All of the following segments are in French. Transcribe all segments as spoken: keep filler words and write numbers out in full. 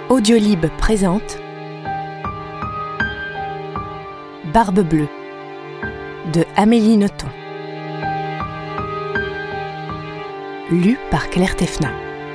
Audiolib présente Barbe bleue de Amélie Nothomb. Lu par Claire Tefna.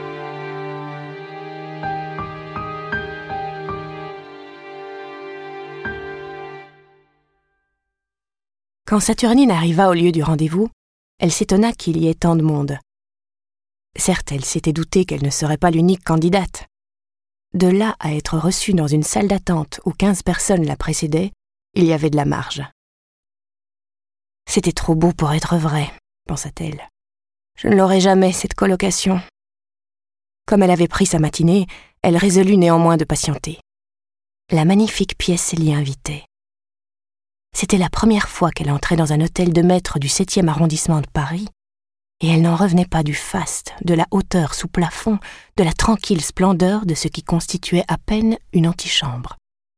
Quand Saturnine arriva au lieu du rendez-vous, elle s'étonna qu'il y ait tant de monde. Certes, elle s'était doutée qu'elle ne serait pas l'unique candidate. De là à être reçue dans une salle d'attente où quinze personnes la précédaient, il y avait de la marge. C'était trop beau pour être vrai, pensa-t-elle. Je ne l'aurai jamais, cette colocation. Comme elle avait pris sa matinée, elle résolut néanmoins de patienter. La magnifique pièce l'y invitait. C'était la première fois qu'elle entrait dans un hôtel de maître du septième arrondissement de Paris, et elle n'en revenait pas du faste, de la hauteur sous plafond, de la tranquille splendeur de ce qui constituait à peine une antichambre.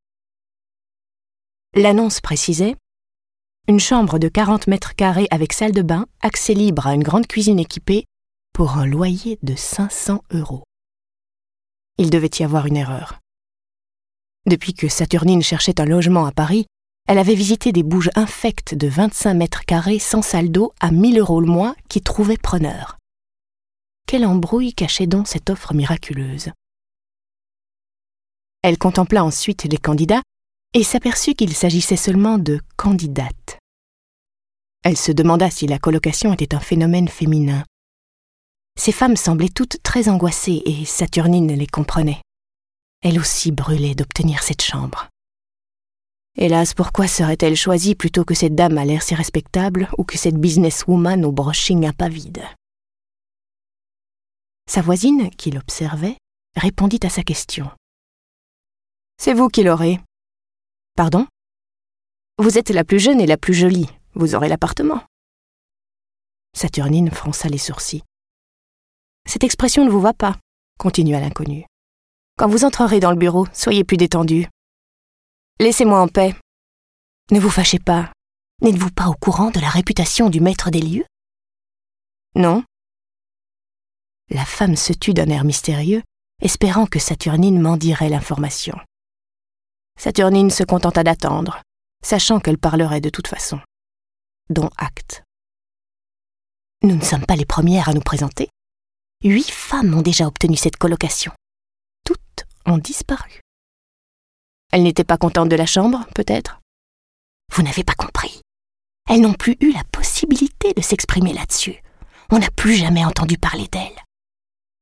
L'annonce précisait « Une chambre de quarante mètres carrés avec salle de bain, accès libre à une grande cuisine équipée, pour un loyer de cinq cents euros. » Il devait y avoir une erreur. Depuis que Saturnine cherchait un logement à Paris, elle avait visité des bouges infectes de vingt-cinq mètres carrés sans salle d'eau à mille euros le mois qui trouvaient preneur. Quelle embrouille cachait donc cette offre miraculeuse? Elle contempla ensuite les candidats et s'aperçut qu'il s'agissait seulement de candidates. Elle se demanda si la colocation était un phénomène féminin. Ces femmes semblaient toutes très angoissées et Saturnine les comprenait. Elle aussi brûlait d'obtenir cette chambre. Hélas, pourquoi serait-elle choisie plutôt que cette dame à l'air si respectable ou que cette businesswoman au brushing impavide? Sa voisine, qui l'observait, répondit à sa question. « C'est vous qui l'aurez. »« Pardon ? Vous êtes la plus jeune et la plus jolie. Vous aurez l'appartement. » Saturnine fronça les sourcils. « Cette expression ne vous va pas, » continua l'inconnue. « Quand vous entrerez dans le bureau, soyez plus détendu. Laissez-moi en paix. Ne vous fâchez pas. N'êtes-vous pas au courant de la réputation du maître des lieux ? » Non. La femme se tut d'un air mystérieux, espérant que Saturnine m'en dirait l'information. Saturnine se contenta d'attendre, sachant qu'elle parlerait de toute façon. Dont acte. Nous ne sommes pas les premières à nous présenter. Huit femmes ont déjà obtenu cette colocation. Toutes ont disparu. Elles n'étaient pas contentes de la chambre, peut-être ? Vous n'avez pas compris. Elles n'ont plus eu la possibilité de s'exprimer là-dessus. On n'a plus jamais entendu parler d'elles. Morte ?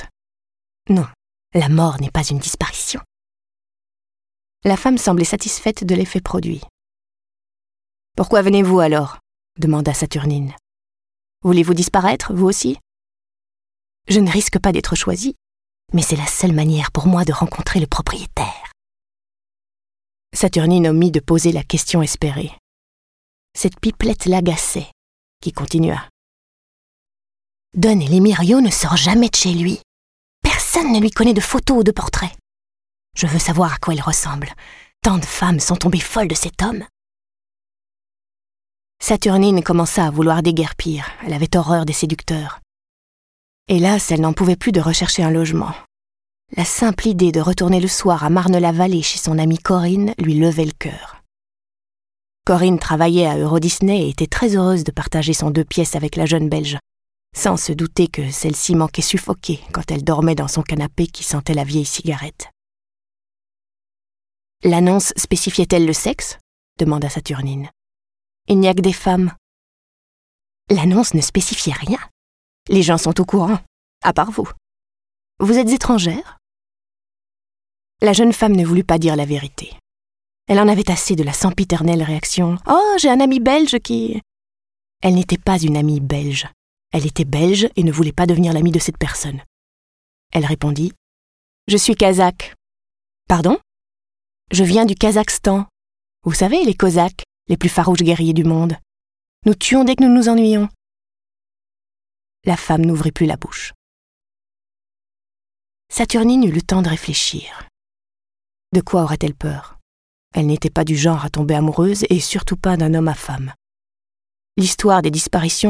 Non, la mort n'est pas une disparition. La femme semblait satisfaite de l'effet produit. « Pourquoi venez-vous alors ?» demanda Saturnine. « Voulez-vous disparaître, vous aussi ? Je ne risque pas d'être choisie, mais c'est la seule manière pour moi de rencontrer le propriétaire. » Saturnine omit de poser la question espérée. Cette pipelette l'agaçait, qui continua. « Don Elimério ne sort jamais de chez lui. Personne ne lui connaît de photos ou de portraits. Je veux savoir à quoi il ressemble. Tant de femmes sont tombées folles de cet homme. » Saturnine commença à vouloir déguerpir. Elle avait horreur des séducteurs. Hélas, elle n'en pouvait plus de rechercher un logement. La simple idée de retourner le soir à Marne-la-Vallée chez son amie Corinne lui levait le cœur. Corinne travaillait à Euro Disney et était très heureuse de partager son deux pièces avec la jeune Belge, sans se douter que celle-ci manquait suffoquée quand elle dormait dans son canapé qui sentait la vieille cigarette. « L'annonce spécifiait-elle le sexe ?» demanda Saturnine. « Il n'y a que des femmes. » L'annonce ne spécifiait rien. Les gens sont au courant, à part vous. Vous êtes étrangère ? La jeune femme ne voulut pas dire la vérité. Elle en avait assez de la sempiternelle réaction « Oh, j'ai un ami belge qui… » Elle n'était pas une amie belge. Elle était belge et ne voulait pas devenir l'amie de cette personne. Elle répondit « Je suis kazakh. »« Pardon ? Je viens du Kazakhstan. Vous savez, les Cosaques, les plus farouches guerriers du monde. Nous tuons dès que nous nous ennuyons. » La femme n'ouvrit plus la bouche. Saturnine eut le temps de réfléchir. De quoi aurait-elle peur ? Elle n'était pas du genre à tomber amoureuse et surtout pas d'un homme à femme. L'histoire des disparitions